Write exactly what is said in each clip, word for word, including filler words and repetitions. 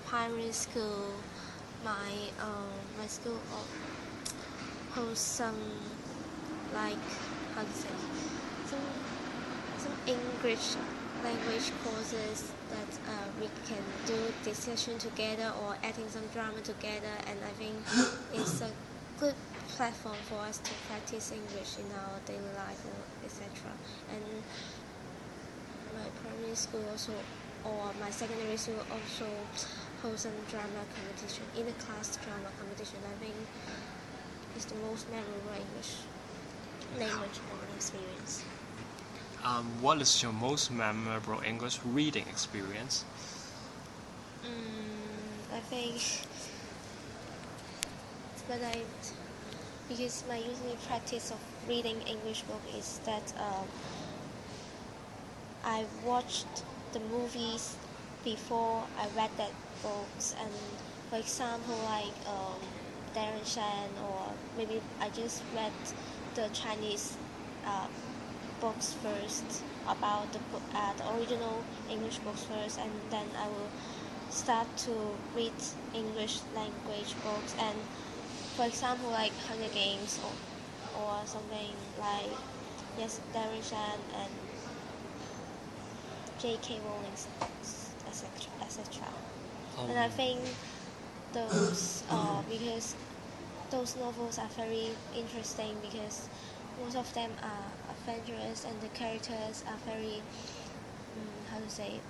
primary school, my uh, my school hosts some like how to say some some English language courses that uh, we can do discussion together or acting some drama together, and I think it's a good platform for us to practice English in our daily life, et cetera. And my primary school also, or my secondary school also holds some drama competition, inter-class drama competition. I think it's the most memorable English language learning experience. Um, what is your most memorable English reading experience? Mm, I think when I, because my usual practice of reading English book is that um, I watched the movies before I read that books, and for example like um, Darren Shan, or maybe I just read the Chinese uh, books first, about the, book, uh, the original English books first, and then I will start to read English language books. And for example like Hunger Games, or, or something like, yes, Darren Shan and J K Rowling, et cetera, et cetera. Um, and I think those, uh, because those novels are very interesting, because most of them are adventurous and the characters are very, um, how to say,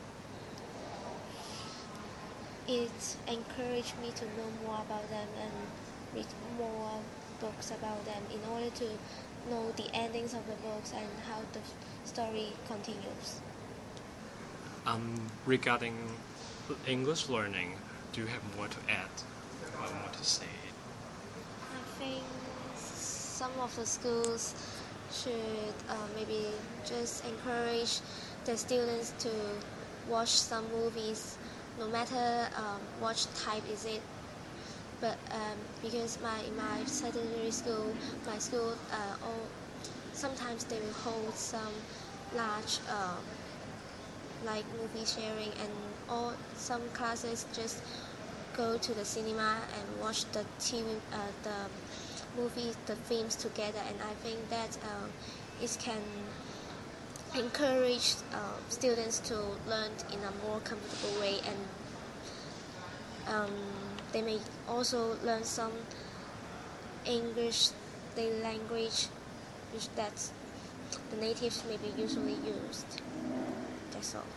it encouraged me to know more about them and read more books about them in order to know the endings of the books and how the story continues. Um, regarding English learning, do you have more to add or more to say? I think some of the schools should uh, maybe just encourage the students to watch some movies, no matter um, what type is it. But um, because my in my secondary school, my school uh, all, sometimes they will hold some large uh, like movie sharing, and all some classes just go to the cinema and watch the T V, uh, the movies, the films together. And I think that uh, it can encourage uh, students to learn in a more comfortable way, and um, they may also learn some English daily language, which that the natives may be usually used. That's all.